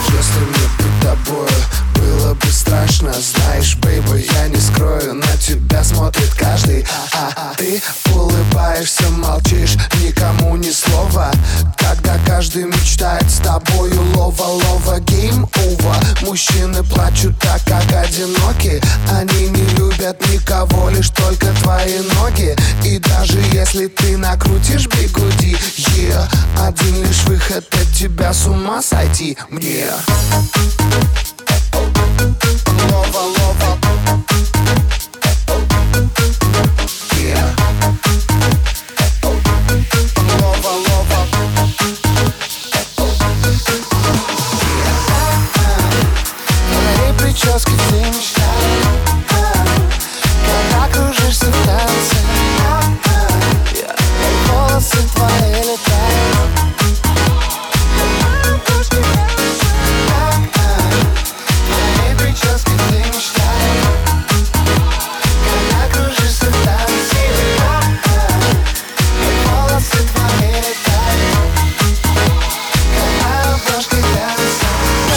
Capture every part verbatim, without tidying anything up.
Если мне быть тобою было бы страшно, знаешь, бейби, я не скрою, на тебя смотрит каждый. А, а ты улыбаешься, молчишь, никому ни слова, когда каждый мечтает с тобою лова-лова. Game over. Мужчины плачут так, как одиноки. Они не любят никого, лишь только твои ноги. И даже если ты накрутишь бигуди, yeah, один лишь выход от тебя с ума сойти мне. Лова, лова. Yeah. Лова, лова. Твоей прически ты мечтаешь, когда кружишься в танце. Волосы твои летают. Твоей прически ты мечтаешь, когда кружишься в танце. Волосы твои летают, когда обложки танца.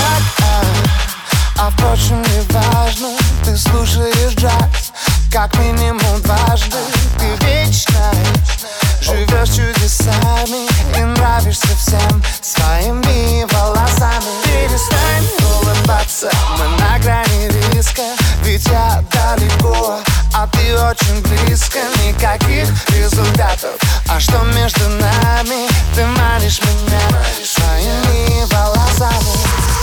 А впрочем, не важно, ты слушаешь джаз как минимум дважды. Ты вечно живешь чудесами и нравишься всем своими волосами. Перестань улыбаться, мы на грани риска, ведь я далеко, а ты очень близко. Никаких результатов, а что между нами? Ты манишь меня своими волосами.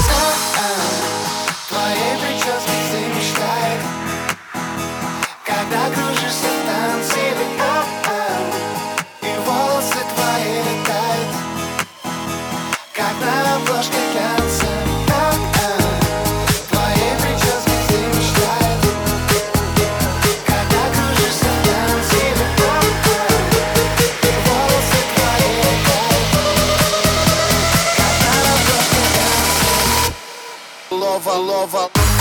Твоей прически ты мечтаешь, когда кружишься в танце. И волосы твои летают, как на обложке глянца. Твоей прически ты мечтаешь, когда кружишься в танце. И волосы твои летают, как на обложке глянца. Лова, лова.